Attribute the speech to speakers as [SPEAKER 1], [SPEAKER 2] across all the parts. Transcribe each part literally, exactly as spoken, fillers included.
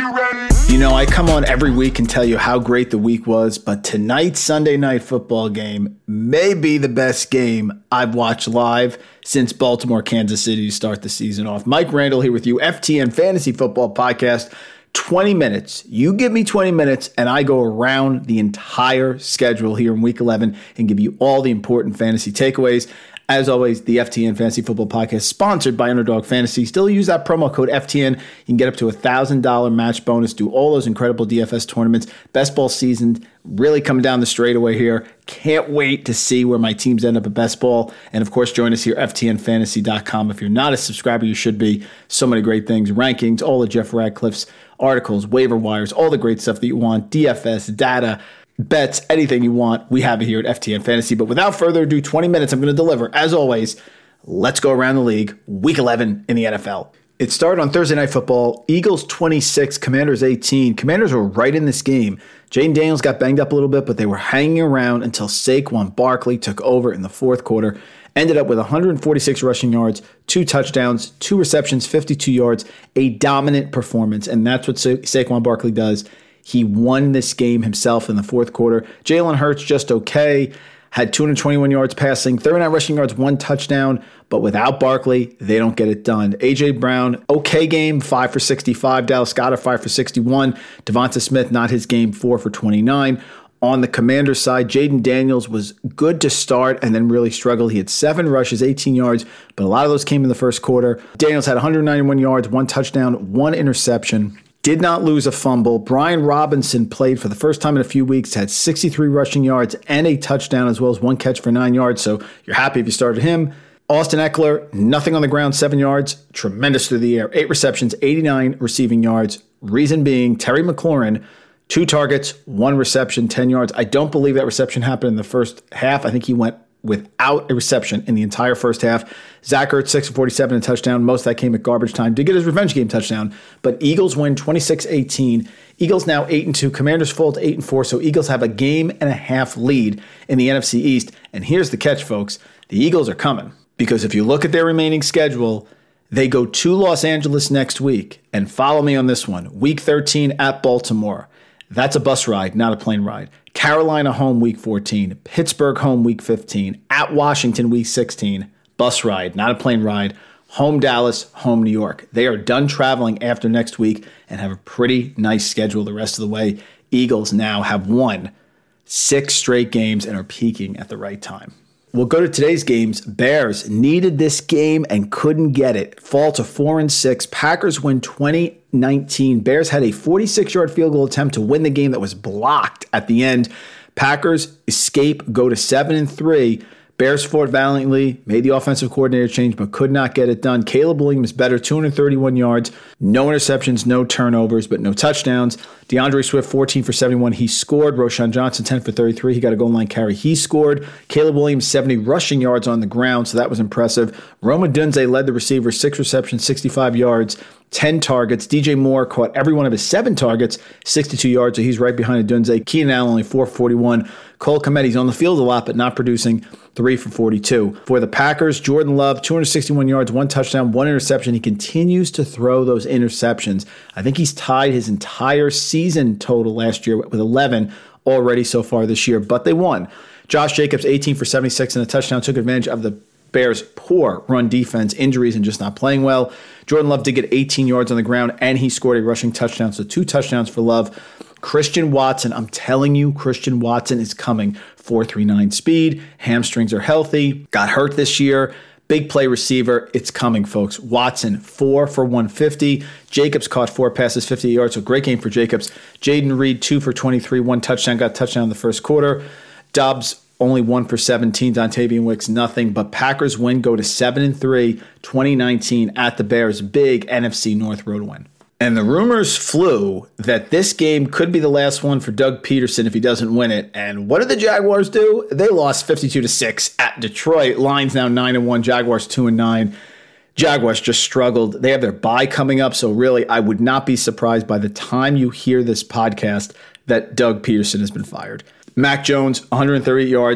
[SPEAKER 1] you ready? You know, I come on every week and tell you how great the week was, but tonight's Sunday night football game may be the best game I've watched live since Baltimore, Kansas City to start the season off. Mike Randall here with you, F T N Fantasy Football Podcast. twenty minutes. You give me twenty minutes and I go around the entire schedule here in week eleven and give you all the important fantasy takeaways. As always, the F T N Fantasy Football Podcast sponsored by Underdog Fantasy. Still use that promo code F T N. You can get up to a one thousand dollars match bonus. Do all those incredible D F S tournaments. Best ball season really coming down the straightaway here. Can't wait to see where my teams end up at best ball. And of course, join us here, F T N fantasy dot com. If you're not a subscriber, you should be. So many great things. Rankings, all of Jeff Radcliffe's articles, waiver wires, all the great stuff that you want. D F S, data, bets, anything you want, we have it here at F T N Fantasy. But without further ado, twenty minutes I'm going to deliver. As always, let's go around the league. Week eleven in the N F L. It started on Thursday Night Football. Eagles twenty-six, Commanders eighteen. Commanders were right in this game. Jaden Daniels got banged up a little bit, but they were hanging around until Saquon Barkley took over in the fourth quarter. Ended up with one hundred forty-six rushing yards, two touchdowns, two receptions, fifty-two yards, a dominant performance. And that's what Sa- Saquon Barkley does. He won this game himself in the fourth quarter. Jalen Hurts just okay, had two hundred twenty-one yards passing, thirty-nine rushing yards, one touchdown. But without Barkley, they don't get it done. A J. Brown, okay game, five for sixty-five. Dallas Goedert, five for sixty-one. Devonta Smith, not his game, four for twenty-nine. On the Commanders side, Jaden Daniels was good to start and then really struggled. He had seven rushes, eighteen yards, but a lot of those came in the first quarter. Daniels had one hundred ninety-one yards, one touchdown, one interception. Did not lose a fumble. Brian Robinson played for the first time in a few weeks, had sixty-three rushing yards and a touchdown as well as one catch for nine yards. So you're happy if you started him. Austin Eckler, nothing on the ground, seven yards. Tremendous through the air. Eight receptions, eighty-nine receiving yards. Reason being, Terry McLaurin, two targets, one reception, ten yards. I don't believe that reception happened in the first half. I think he went without a reception in the entire first half. Zach Ertz, six for forty-seven, a touchdown. Most of that came at garbage time. Did get his revenge game touchdown, but Eagles win twenty-six eighteen. Eagles now eight and two. Commanders fall to eight and four, so Eagles have a game and a half lead in the N F C East. And here's the catch, folks. The Eagles are coming, because if you look at their remaining schedule, they go to Los Angeles next week. And follow me on this one. Week thirteen at Baltimore. That's a bus ride, not a plane ride. Carolina home week fourteen. Pittsburgh home week fifteen. At Washington week sixteen. Bus ride, not a plane ride. Home Dallas, home New York. They are done traveling after next week and have a pretty nice schedule the rest of the way. Eagles now have won six straight games and are peaking at the right time. We'll go to today's games. Bears needed this game and couldn't get it. Fall to four and six. Packers win twenty nineteen. Bears had a forty-six-yard field goal attempt to win the game that was blocked at the end. Packers escape, go to seven and three. Bears fought valiantly, made the offensive coordinator change, but could not get it done. Caleb Williams better, two hundred thirty-one yards, no interceptions, no turnovers, but no touchdowns. DeAndre Swift, fourteen for seventy-one. He scored. Roshan Johnson, ten for thirty-three. He got a goal line carry. He scored. Caleb Williams, seventy rushing yards on the ground, so that was impressive. Rome Odunze led the receivers, six receptions, sixty-five yards, ten targets. D J Moore caught every one of his seven targets, sixty-two yards, so he's right behind Odunze. Keenan Allen, only four for forty-one. Cole Kmet's on the field a lot, but not producing, three for forty-two. For the Packers, Jordan Love, two hundred sixty-one yards, one touchdown, one interception. He continues to throw those interceptions. I think he's tied his entire season total last year with eleven already so far this year, but they won. Josh Jacobs, eighteen for seventy-six and a touchdown, took advantage of the Bears' poor run defense, injuries, and just not playing well. Jordan Love did get eighteen yards on the ground, and he scored a rushing touchdown, so two touchdowns for Love. Christian Watson, I'm telling you, Christian Watson is coming. four three nine speed, hamstrings are healthy, got hurt this year. Big play receiver, it's coming, folks. Watson, four for one fifty. Jacobs caught four passes, fifty yards, so great game for Jacobs. Jaden Reed, two for twenty-three, one touchdown, got a touchdown in the first quarter. Dobbs, only one for seventeen. Dontavian Wicks, nothing. But Packers win, go to seven and three, twenty nineteen at the Bears. Big N F C North road win. And the rumors flew that this game could be the last one for Doug Peterson if he doesn't win it. And what did the Jaguars do? They lost fifty-two to six at Detroit. Lions now nine and one, Jaguars two and nine. Jaguars just struggled. They have their bye coming up, so really I would not be surprised by the time you hear this podcast that Doug Peterson has been fired. Mac Jones, one hundred thirty yards,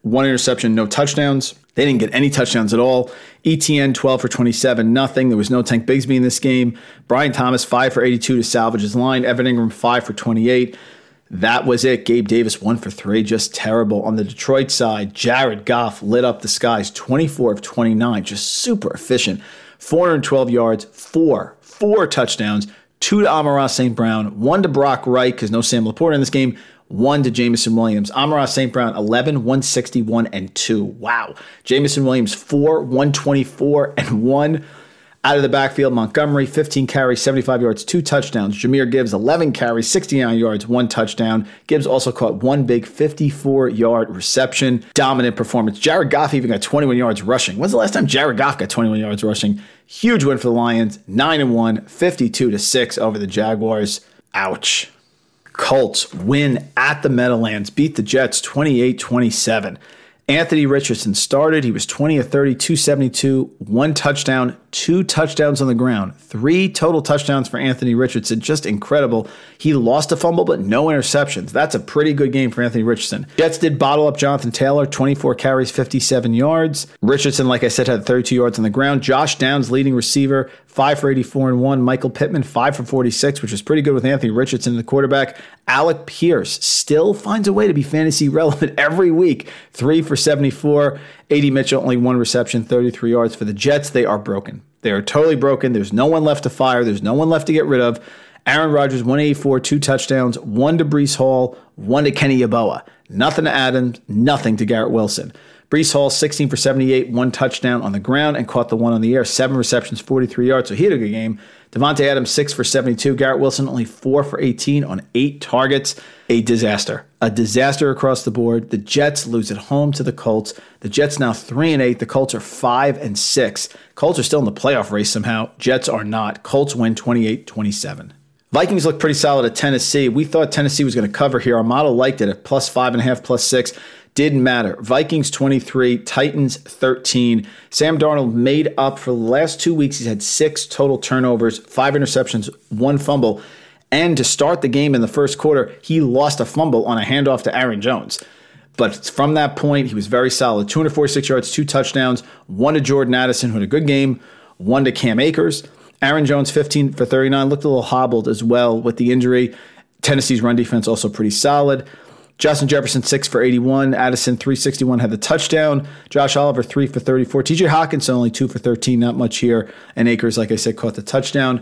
[SPEAKER 1] one interception, no touchdowns. They didn't get any touchdowns at all. E T N, twelve for twenty-seven, nothing. There was no Tank Bigsby in this game. Brian Thomas, five for eighty-two to salvage his line. Evan Ingram, five for twenty-eight. That was it. Gabe Davis, one for three, just terrible. On the Detroit side, Jared Goff lit up the skies, twenty-four of twenty-nine, just super efficient. four hundred twelve yards, four, four touchdowns, two to Amon-Ra Saint Brown, one to Brock Wright, because no Sam Laporta in this game, one to Jameson Williams. Amon-Ra Saint Brown, eleven, one sixty-one, and two. Wow. Jameson Williams, four, one twenty-four, and one. Out of the backfield, Montgomery, fifteen carries, seventy-five yards, two touchdowns. Jahmyr Gibbs, eleven carries, sixty-nine yards, one touchdown. Gibbs also caught one big fifty-four-yard reception. Dominant performance. Jared Goff even got twenty-one yards rushing. When's the last time Jared Goff got twenty-one yards rushing? Huge win for the Lions. nine and one, fifty-two to six over the Jaguars. Ouch. Colts win at the Meadowlands. Beat the Jets twenty-eight twenty-seven. Anthony Richardson started. He was twenty of thirty, two seventy-two, one touchdown, two touchdowns on the ground. Three total touchdowns for Anthony Richardson. Just incredible. He lost a fumble, but no interceptions. That's a pretty good game for Anthony Richardson. Jets did bottle up Jonathan Taylor, twenty-four carries, fifty-seven yards. Richardson, like I said, had thirty-two yards on the ground. Josh Downs, leading receiver, five for eighty-four and one. Michael Pittman, five for forty-six, which was pretty good with Anthony Richardson, the quarterback. Alec Pierce still finds a way to be fantasy relevant every week. Three for seventy-four. A D Mitchell, only one reception, thirty-three yards for the Jets. They are broken. They are totally broken. There's no one left to fire. There's no one left to get rid of. Aaron Rodgers, one eighty-four, two touchdowns, one to Breece Hall, one to Kenny Yeboah. Nothing to Adams, nothing to Garrett Wilson. Breece Hall, sixteen for seventy-eight, one touchdown on the ground and caught the one on the air. Seven receptions, forty-three yards, so he had a good game. Devontae Adams, six for seventy-two. Garrett Wilson, only four for eighteen on eight targets. A disaster. A disaster across the board. The Jets lose at home to the Colts. The Jets now three and eight. The Colts are five and six. Colts are still in the playoff race somehow. Jets are not. Colts win twenty-eight twenty-seven. Vikings look pretty solid at Tennessee. We thought Tennessee was going to cover here. Our model liked it at plus five and a half, plus six. Didn't matter. Vikings twenty-three, Titans thirteen. Sam Darnold made up for the last two weeks. He's had six total turnovers, five interceptions, one fumble. And to start the game in the first quarter, he lost a fumble on a handoff to Aaron Jones. But from that point, he was very solid. two hundred forty-six yards, two touchdowns, one to Jordan Addison, who had a good game, one to Cam Akers. Aaron Jones, fifteen for thirty-nine, looked a little hobbled as well with the injury. Tennessee's run defense also pretty solid. Justin Jefferson, six for eighty-one. Addison, three sixty-one, had the touchdown. Josh Oliver, three for thirty-four. T J Hawkinson, only two for thirteen, not much here. And Akers, like I said, caught the touchdown.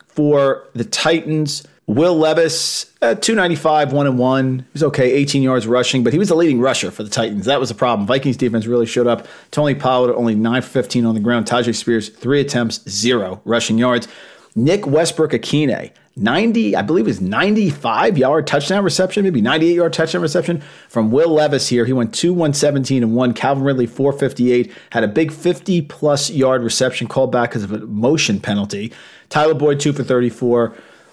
[SPEAKER 1] For the Titans, Will Levis, uh, two ninety-five, one and one. He was okay, eighteen yards rushing, but he was the leading rusher for the Titans. That was the problem. Vikings defense really showed up. Tony Pollard, only nine for fifteen on the ground. Tajay Spears, three attempts, zero rushing yards. Nick Westbrook-Akine, ninety, I believe it was ninety-five-yard touchdown reception, maybe ninety-eight-yard touchdown reception from Will Levis here. He went two, one seventeen, and one. Calvin Ridley, four fifty-eight, had a big fifty-plus yard reception called back because of a motion penalty. Tyler Boyd, two for thirty-four.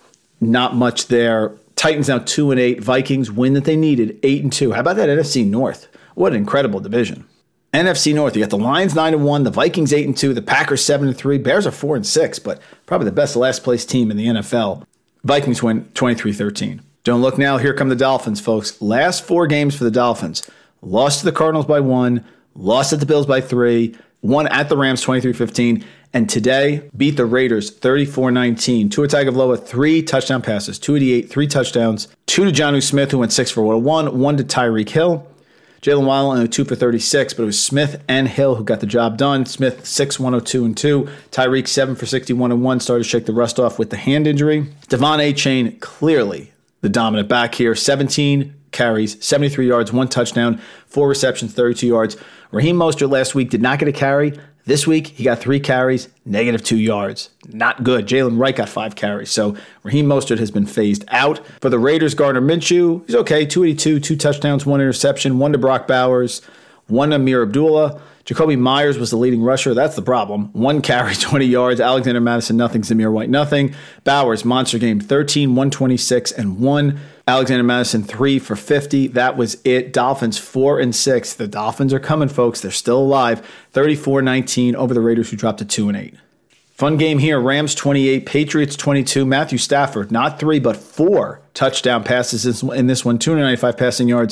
[SPEAKER 1] Not much there. Titans now two and eight. Vikings win that they needed, eight and two. How about that N F C North? What an incredible division. N F C North, you got the Lions nine and one, the Vikings eight and two, the Packers seven and three, Bears are four and six, but probably the best last place team in the N F L. Vikings win twenty-three thirteen. Don't look now, here come the Dolphins, folks. Last four games for the Dolphins. Lost to the Cardinals by one, lost at the Bills by three, won at the Rams twenty-three fifteen, and today beat the Raiders thirty-four nineteen. Tua Tagovailoa, three touchdown passes, two eighty-eight, three touchdowns, two to Jonnu Smith, who went six for one oh one, one to Tyreek Hill. Jalen Waddle only two for thirty-six, but it was Smith and Hill who got the job done. Smith, six, one oh two and two. Tyreek, seven for sixty-one and one, started to shake the rust off with the hand injury. Devon Achane, clearly the dominant back here. seventeen carries, seventy-three yards, one touchdown, four receptions, thirty-two yards. Raheem Mostert last week did not get a carry. This week, he got three carries, negative two yards. Not good. Jalen Wright got five carries. So Raheem Mostert has been phased out. For the Raiders, Gardner Minshew, he's okay. two eighty-two, two touchdowns, one interception, one to Brock Bowers, one to Amir Abdullah. Jacoby Myers was the leading rusher. That's the problem. One carry, twenty yards. Alexander Madison, nothing. Zamir White, nothing. Bowers, monster game, thirteen, one twenty-six, and one. Alexander Madison, three for fifty. That was it. Dolphins, four and six. The Dolphins are coming, folks. They're still alive. thirty-four nineteen over the Raiders, who dropped to two and eight. Fun game here. Rams twenty-eight, Patriots twenty-two. Matthew Stafford, not three, but four touchdown passes in this one. two ninety-five passing yards,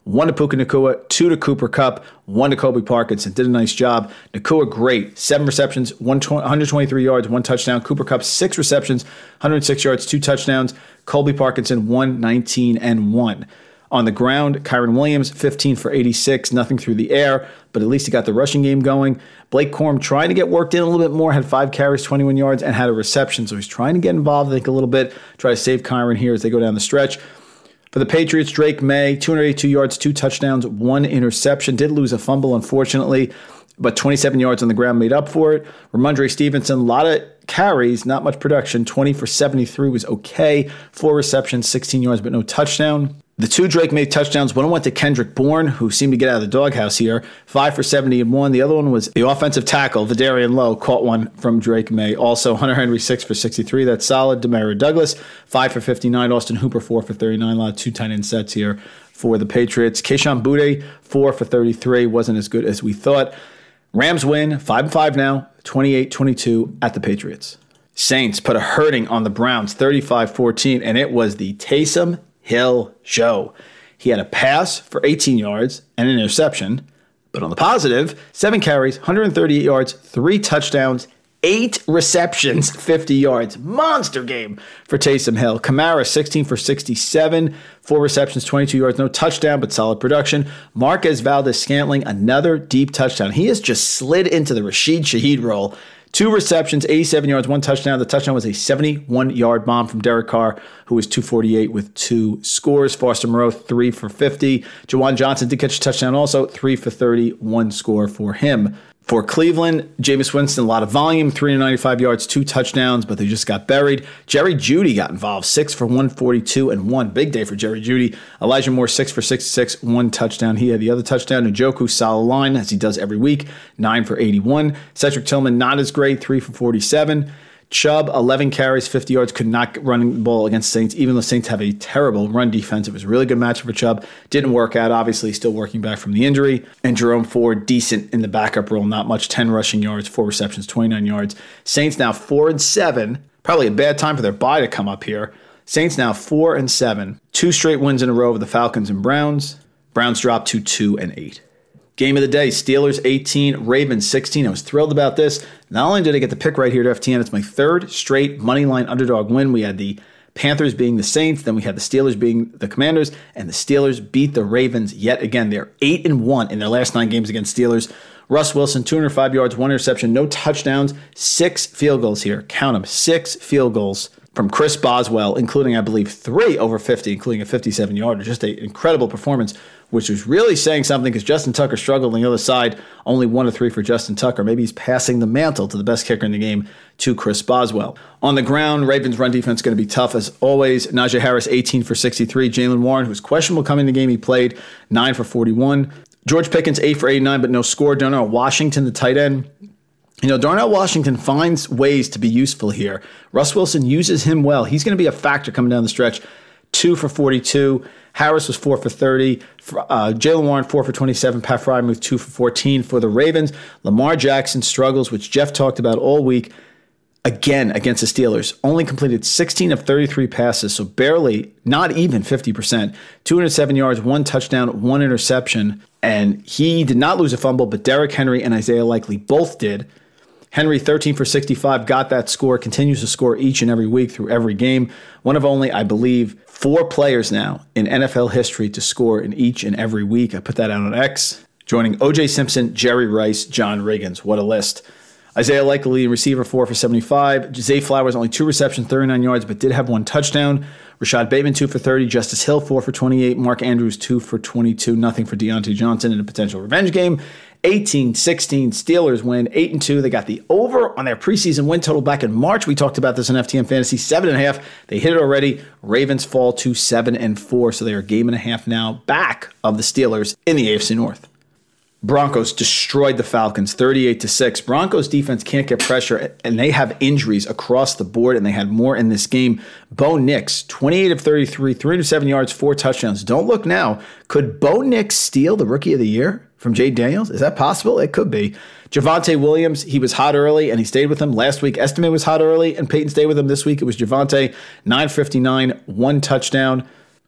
[SPEAKER 1] one to Puka Nacua, two to Cooper Kupp, one to Colby Parkinson. Did a nice job. Nacua, great. Seven receptions, one hundred twenty-three yards, one touchdown. Cooper Kupp, six receptions, one hundred six yards, two touchdowns. Colby Parkinson, one nineteen and one. On the ground, Kyron Williams, fifteen for eighty-six, nothing through the air, but at least he got the rushing game going. Blake Corum trying to get worked in a little bit more, had five carries, twenty-one yards, and had a reception. So he's trying to get involved, I think, a little bit, try to save Kyron here as they go down the stretch. For the Patriots, Drake May, two hundred eighty-two yards, two touchdowns, one interception. Did lose a fumble, unfortunately, but twenty-seven yards on the ground made up for it. Ramondre Stevenson, a lot of carries, not much production. twenty for seventy-three was okay. Four receptions, sixteen yards, but no touchdown. The two Drake May touchdowns, one went to Kendrick Bourne, who seemed to get out of the doghouse here, five for seventy and one. The other one was the offensive tackle, Vidarian Lowe, caught one from Drake May. Also, Hunter Henry, six for sixty-three. That's solid. Demario Douglas, five for fifty-nine. Austin Hooper, four for thirty-nine. A lot of two tight end sets here for the Patriots. Kayshon Boutte, four for thirty-three. Wasn't as good as we thought. Rams win, five and five now, twenty-eight twenty-two at the Patriots. Saints put a hurting on the Browns, thirty-five fourteen, and it was the Taysom Hill show. He had a pass for eighteen yards and an interception, but on the positive, seven carries, one hundred thirty-eight yards, three touchdowns, eight receptions, fifty yards. Monster game for Taysom Hill. Kamara, sixteen for sixty-seven, four receptions, twenty-two yards, no touchdown, but solid production. Marquez Valdes-Scantling, another deep touchdown. He has just slid into the Rashid Shaheed role. Two receptions, eighty-seven yards, one touchdown. The touchdown was a seventy-one-yard bomb from Derek Carr, who was two forty-eight with two scores. Foster Moreau, three for fifty. Jawan Johnson did catch a touchdown also, three for thirty, one score for him. For Cleveland, Jameis Winston, a lot of volume, three hundred ninety-five yards, two touchdowns, but they just got buried. Jerry Jeudy got involved, six for one forty-two and one. Big day for Jerry Jeudy. Elijah Moore, six for sixty-six, one touchdown. He had the other touchdown. Njoku, solid line, as he does every week, nine for eighty-one. Cedric Tillman, not as great, three for forty-seven. Chubb, eleven carries, fifty yards, could not run the ball against Saints, even though Saints have a terrible run defense. It was a really good matchup for Chubb. Didn't work out, obviously, still working back from the injury. And Jerome Ford, decent in the backup role, not much, ten rushing yards, four receptions, twenty-nine yards. Saints now four and seven. Probably a bad time for their bye to come up here. Saints now four and seven. Two straight wins in a row with the Falcons and Browns. Browns dropped to two and eight. Game of the day, Steelers eighteen, Ravens sixteen. I was thrilled about this. Not only did I get the pick right here at F T N, it's my third straight moneyline underdog win. We had the Panthers being the Saints, then we had the Steelers being the Commanders, and the Steelers beat the Ravens yet again. They're eight and one in their last nine games against Steelers. Russ Wilson, two hundred five yards, one interception, no touchdowns, six field goals here. Count them, six field goals from Chris Boswell, including, I believe, three over fifty, including a fifty-seven-yarder. Just an incredible performance, which was really saying something because Justin Tucker struggled on the other side. Only one to three for Justin Tucker. Maybe he's passing the mantle to the best kicker in the game, to Chris Boswell. On the ground, Ravens' run defense is going to be tough as always. Najee Harris, eighteen for sixty-three. Jaylen Warren, who's questionable coming in the game, he played nine for forty-one. George Pickens, eight for eighty-nine, but no score. Darnell Washington, the tight end. You know, Darnell Washington finds ways to be useful here. Russ Wilson uses him well. He's going to be a factor coming down the stretch. Two for forty-two. Harris was four for thirty. Uh, Jaylen Warren, four for twenty-seven. Pat Freiermuth, two for fourteen. For the Ravens, Lamar Jackson struggles, which Jeff talked about all week. Again, against the Steelers, only completed sixteen of thirty-three passes, so barely, not even fifty percent. two hundred seven yards, one touchdown, one interception. And he did not lose a fumble, but Derrick Henry and Isaiah Likely both did. Henry, thirteen for sixty-five, got that score, continues to score each and every week through every game. One of only, I believe, four players now in N F L history to score in each and every week. I put that out on X. Joining O J Simpson, Jerry Rice, John Riggins. What a list. Isaiah Likely, receiver, four for seventy-five. Zay Flowers, only two receptions, thirty-nine yards, but did have one touchdown. Rashad Bateman, two for thirty. Justice Hill, four for twenty-eight. Mark Andrews, two for twenty-two. Nothing for Deontay Johnson in a potential revenge game. eighteen sixteen, Steelers win, eight and two. They got the over on their preseason win total back in March. We talked about this in F T M Fantasy, seven and a half. They hit it already. Ravens fall to seven and four, so they are a game and a half now back of the Steelers in the A F C North. Broncos destroyed the Falcons, thirty-eight to six. Broncos defense can't get pressure, and they have injuries across the board, and they had more in this game. Bo Nix, twenty-eight of thirty-three, three hundred seven yards, four touchdowns. Don't look now. Could Bo Nix steal the Rookie of the Year from Jay Daniels? Is that possible? It could be. Javonte Williams, he was hot early, and he stayed with him. Last week, Estime was hot early, and Peyton stayed with him. This week, it was Javonte, nine fifty-nine, one touchdown.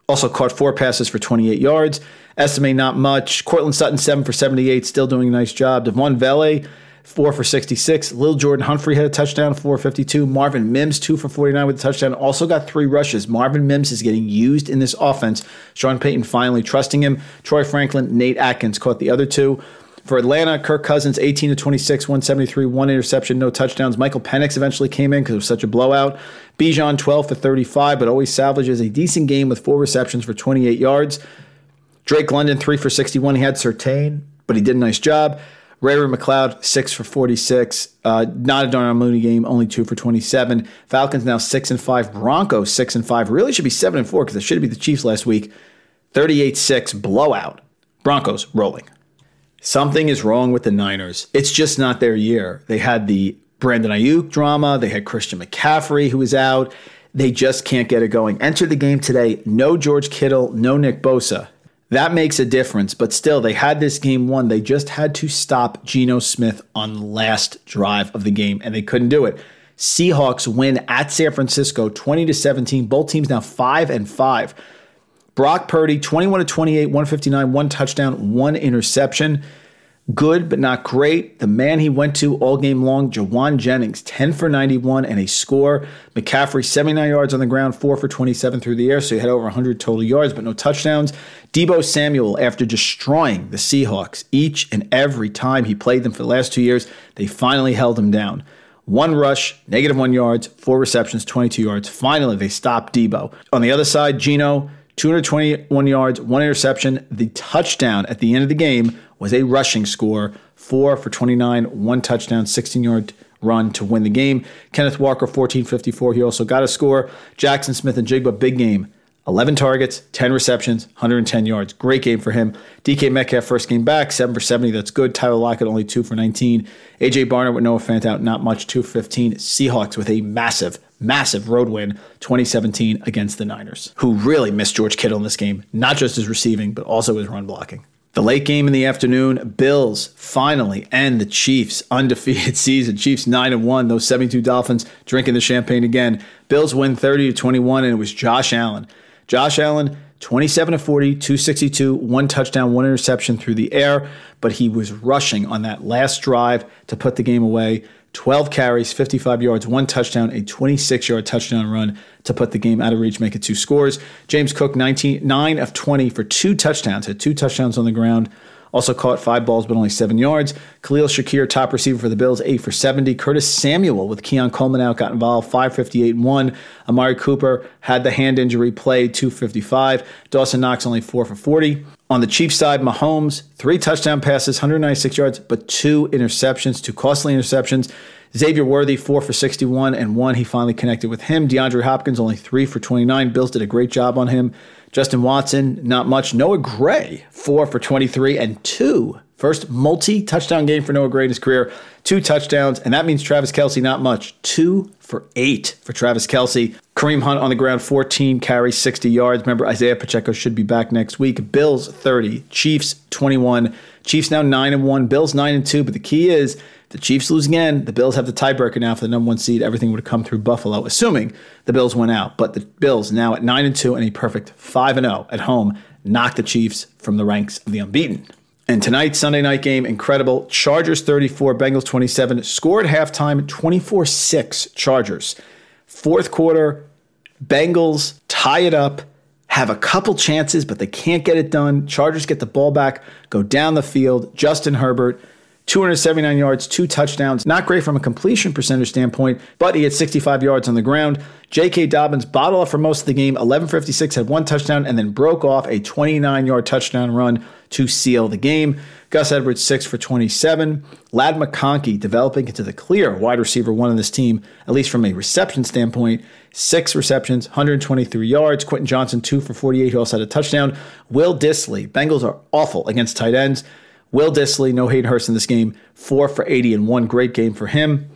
[SPEAKER 1] Also caught four passes for twenty-eight yards. Estimate not much. Cortland Sutton, seven for seventy-eight, still doing a nice job. Devon Vele, four for sixty-six. Lil Jordan Humphrey had a touchdown, four for fifty-two. Marvin Mims, two for forty-nine with a touchdown. Also got three rushes. Marvin Mims is getting used in this offense. Sean Payton finally trusting him. Troy Franklin, Nate Atkins caught the other two. For Atlanta, Kirk Cousins, eighteen to twenty-six, one seventy-three, one interception, no touchdowns. Michael Penix eventually came in because it was such a blowout. Bijan, twelve for thirty-five, but always salvages a decent game with four receptions for twenty-eight yards. Drake London, three for sixty-one. He had Surtain, but he did a nice job. Ray Ray McLeod, six for forty-six. Uh, not a Darnell Mooney game, only two for twenty-seven. Falcons now six and five. Broncos six and five. Really should be seven and four because it should be the Chiefs last week. thirty-eight six blowout. Broncos rolling. Something is wrong with the Niners. It's just not their year. They had the Brandon Ayuk drama. They had Christian McCaffrey who was out. They just can't get it going. Enter the game today. No George Kittle, no Nick Bosa. That makes a difference, but still, they had this game won. They just had to stop Geno Smith on the last drive of the game, and they couldn't do it. Seahawks win at San Francisco, twenty to seventeen. Both teams now five and five. Brock Purdy, twenty-one to twenty-eight, one fifty-nine, one touchdown, one interception. Good, but not great. The man he went to all game long, Jawan Jennings, ten for ninety-one and a score. McCaffrey, seventy-nine yards on the ground, four for twenty-seven through the air, so he had over one hundred total yards, but no touchdowns. Deebo Samuel, after destroying the Seahawks each and every time he played them for the last two years, they finally held him down. One rush, negative one yards, four receptions, twenty-two yards. Finally, they stopped Deebo. On the other side, Geno, two hundred twenty-one yards, one interception. The touchdown at the end of the game was a rushing score, four for twenty-nine, one touchdown, sixteen-yard run to win the game. Kenneth Walker, fourteen fifty-four. He also got a score. Jackson Smith and Jigba, big game. eleven targets, ten receptions, one hundred ten yards. Great game for him. D K Metcalf, first game back, seven for seventy. That's good. Tyler Lockett, only two for nineteen. A J Barnett with Noah Fant out, not much, two for fifteen. Seahawks with a massive, massive road win, twenty seventeen against the Niners, who really missed George Kittle in this game, not just his receiving, but also his run blocking. The late game in the afternoon, Bills finally end the Chiefs' undefeated season. Chiefs nine and one, those seventy-two Dolphins drinking the champagne again. Bills win thirty to twenty-one, and it was Josh Allen. Josh Allen, twenty-seven to forty, two sixty-two, one touchdown, one interception through the air, but he was rushing on that last drive to put the game away. twelve carries, fifty-five yards, one touchdown, a twenty-six-yard touchdown run to put the game out of reach, make it two scores. James Cook, nineteen, nine of twenty for two touchdowns, had two touchdowns on the ground. Also caught five balls, but only seven yards. Khalil Shakir, top receiver for the Bills, eight for seventy. Curtis Samuel with Keon Coleman out got involved, five fifty-eight and one. Amari Cooper had the hand injury, played two fifty-five. Dawson Knox only four for forty. On the Chiefs side, Mahomes, three touchdown passes, one hundred ninety-six yards, but two interceptions, two costly interceptions. Xavier Worthy, four for sixty-one, and one he finally connected with him. DeAndre Hopkins, only three for twenty-nine. Bills did a great job on him. Justin Watson, not much. Noah Gray, four for twenty-three, and two. First multi-touchdown game for Noah Gray in his career. Two touchdowns, and that means Travis Kelce, not much. Two for eight for Travis Kelce. Kareem Hunt on the ground, fourteen carries, sixty yards. Remember, Isaiah Pacheco should be back next week. Bills, thirty. Chiefs, twenty-one. Chiefs now nine and one. Bills, nine and two. But the key is, the Chiefs lose again. The Bills have the tiebreaker now for the number one seed. Everything would have come through Buffalo, assuming the Bills went out. But the Bills now at nine and two and a perfect five and oh at home knock the Chiefs from the ranks of the unbeaten. And tonight's Sunday night game, incredible. Chargers thirty-four, Bengals twenty-seven. Score at halftime, twenty-four six Chargers. Fourth quarter, Bengals tie it up, have a couple chances, but they can't get it done. Chargers get the ball back, go down the field. Justin Herbert, two hundred seventy-nine yards, two touchdowns. Not great from a completion percentage standpoint, but he had sixty-five yards on the ground. J K. Dobbins bottled up for most of the game, eleven fifty-six, had one touchdown, and then broke off a twenty-nine-yard touchdown run to seal the game. Gus Edwards, six for twenty-seven. Ladd McConkey developing into the clear wide receiver one of this team, at least from a reception standpoint. Six receptions, one hundred twenty-three yards. Quentin Johnson, two for forty-eight. He also had a touchdown. Will Dissly, Bengals are awful against tight ends. Will Dissly, no Hayden Hurst in this game, four for eighty and one. Great game for him.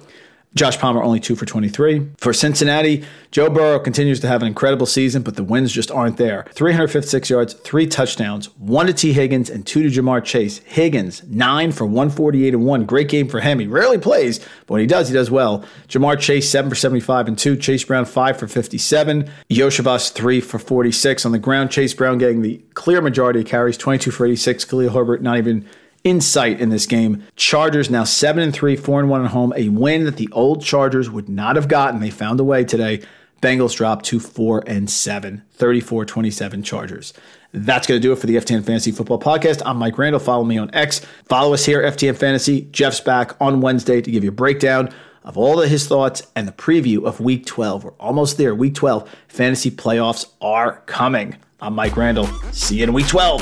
[SPEAKER 1] Josh Palmer only two for twenty-three. For Cincinnati, Joe Burrow continues to have an incredible season, but the wins just aren't there. three hundred fifty-six yards, three touchdowns, one to T. Higgins and two to Jamar Chase. Higgins, nine for one forty-eight and one. Great game for him. He rarely plays, but when he does, he does well. Jamar Chase, seven for seventy-five and two. Chase Brown, five for fifty-seven. Iosivas, three for forty-six. On the ground, Chase Brown getting the clear majority of carries, twenty-two for eighty-six. Khalil Herbert, not even in sight in this game. Chargers now seven and three, four and one at home. A win that the old Chargers would not have gotten. They found a way today. Bengals dropped to four and seven, thirty-four twenty-seven Chargers. That's going to do it for the F T N Fantasy Football Podcast. I'm Mike Randall. Follow me on X. Follow us here, F T N Fantasy. Jeff's back on Wednesday to give you a breakdown of all of his thoughts and the preview of Week twelve. We're almost there. Week twelve fantasy playoffs are coming. I'm Mike Randall. See you in Week twelve.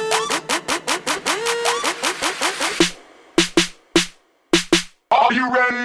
[SPEAKER 2] Are you ready?